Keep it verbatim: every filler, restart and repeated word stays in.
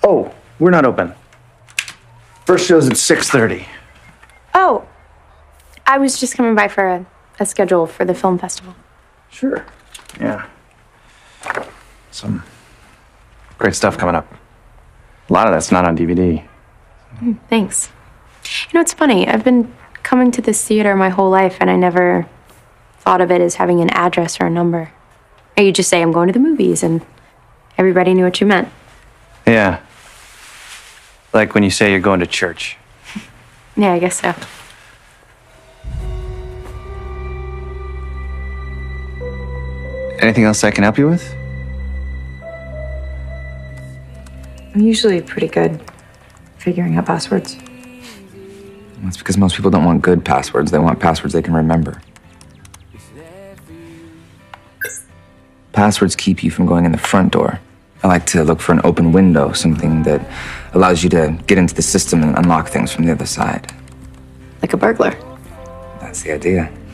Oh, we're not open. First show's at six thirty. Oh, I was just coming by for a, a schedule for the film festival. Sure. Yeah. Some great stuff coming up. A lot of that's not on D V D. Mm, thanks. You know, it's funny. I've been coming to this theater my whole life, and I never thought of it as having an address or a number. Or you just say, I'm going to the movies, and everybody knew what you meant. Yeah. Like when you say you're going to church. Yeah, I guess so. Anything else I can help you with? I'm usually pretty good figuring out passwords. That's because most people don't want good passwords. They want passwords they can remember. Passwords keep you from going in the front door. I like to look for an open window, something that allows you to get into the system and unlock things from the other side. Like a burglar. That's the idea.